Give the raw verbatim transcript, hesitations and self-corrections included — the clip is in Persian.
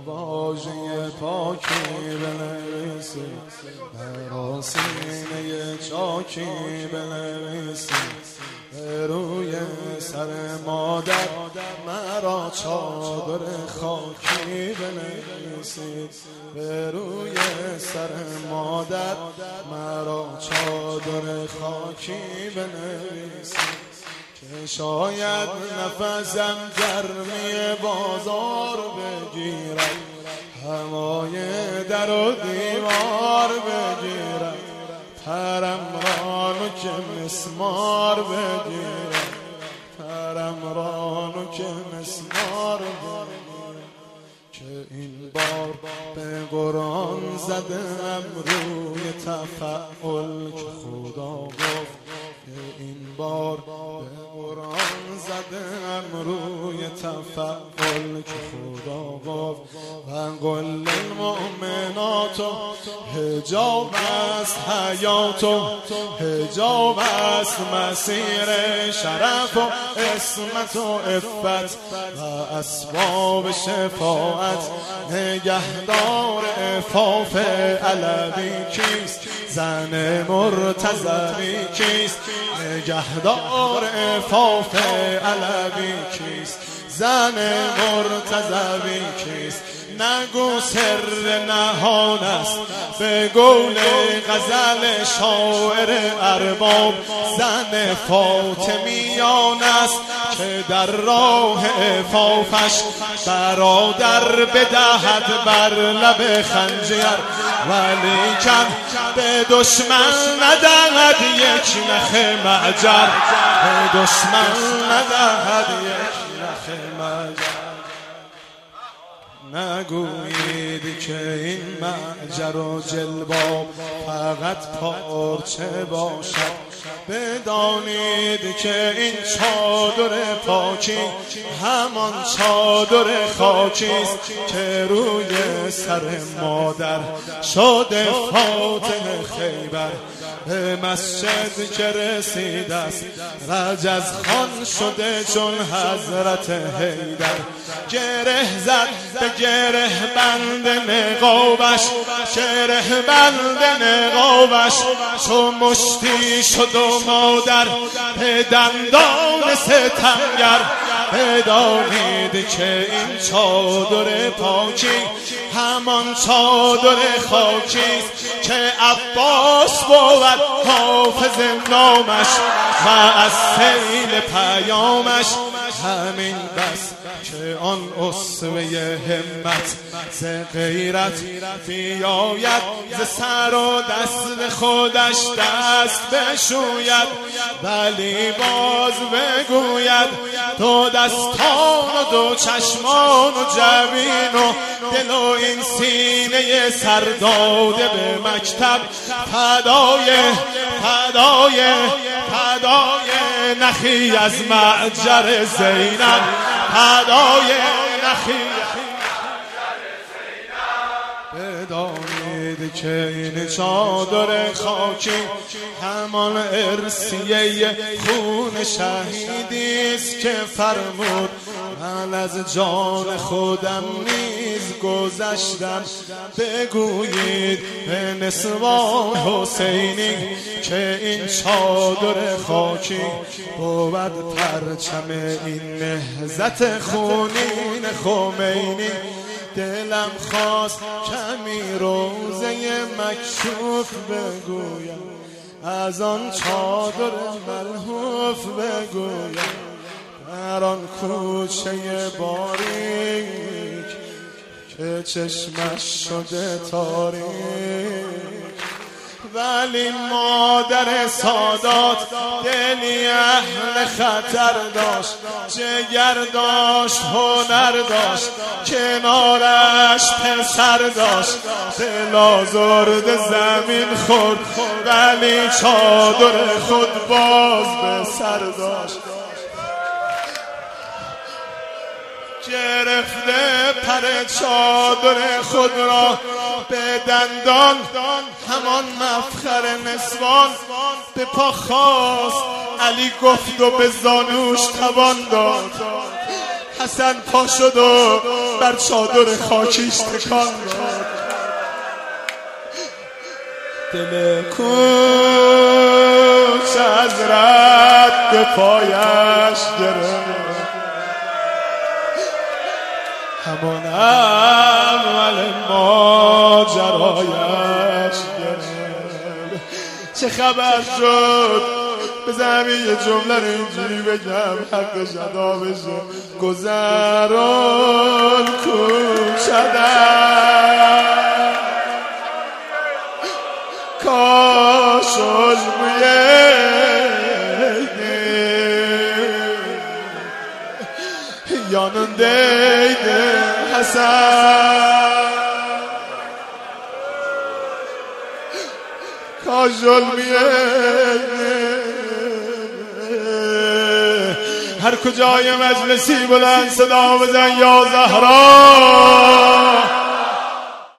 واژه پاکی بنویسی، بر سینه چاکی بنویسی، به روی سر مادر مرا چادر خاکی بنویسی، به روی سر مادر مرا چادر خاکی بنویسی، که شاید نفسم گرمی بازار بگیرد، هوای در و دیوار بگیرد، پرم را نوک مسمار بگیرد، پرم را نوک مسمار بگیرد، که این بار به قرآن زدم روی تفعل، که خدا گفت که این بار به قرآن زدم روی تفعل، که خدا گفت و قل المؤمنات حجاب است حیات و حجاب است مسیر شرف و عصمت و عفت و اسباب شفاعت، نگهدار عفاف علوی کیست، زن مرتضوی کیست، نگهدار عفاف علوی کیست، زن مرتضوی کیست، نگو سر نهان است به قول غزل شاعر ارباب، زن فاطمیان است که در راه عفافش برادر بدهد بر لب خنجر، ولیکن به دشمن ندهد یک نخ معجر، به دشمن ندهد یک نخ معجر. نگویید که این معجر و جلباب فقط پارچه باشد، بدانید که این چادر پاکی همان چادر خاکیست که روی سر مادر شده فاتح خیبر، به مسجد که رسیده است رجز خان شده چون حضرت حیدر، گره زد به گره بند نقابش، گره بند نقابش چو مشتی شد و مادر به دندان ستمگر، بدانید که این چادر پاکی همان چادر خاکیست که عباس بود حافظ نامش و از سیل پیامش، همین بس که آن اسوه همت ز غیرت بیاید، ز سر و دست خودش دست بشوید، ولی باز بگوید دو دستان و دو چشمان و جبین و دل و این سینه سرداده به مکتب، فدای فدای فدای نخی از معجر زینب، فدای نخی بدانید که این چادر خاکی همان ارثیه خون شهیدیست که فرمود من از جان خودم نیز گذشتم، بگویید به نسوان حسینی که این چادر خاکی بود پرچم این نهضت خونین خمینی. دلم خواست کمی روزه مکشوف بگویم، از آن چادر ملحوف بگویم، در آن کوچه باریک که چشمش شده تاریک، ولی مادر سادات دلی اهل خطر داشت، جگر داشت، هنر داشت، کنارش پسر داشت، دل آزرد زمین خورد ولی چادر خود باز به سر داشت، گرفته پر چادر خود را به دندان، همان مفخر نسوان به پا خواست، علی گفت و به زانوش توان داد، حسن پا شد و بر چادر خاکیش تکان داد. دل کوچ از رد پایش گرفت، همان اول ماجرایش گرفت. چه خبر شد؟ بزنم یه جمله رو اینجوری بگم حق جدا بشه. گذران کوچدن کاش olmayaydı yanındaydı Hasan. Kaş olmayaydı هر کجای مجلسی بلند صدا بزن یا زهرا.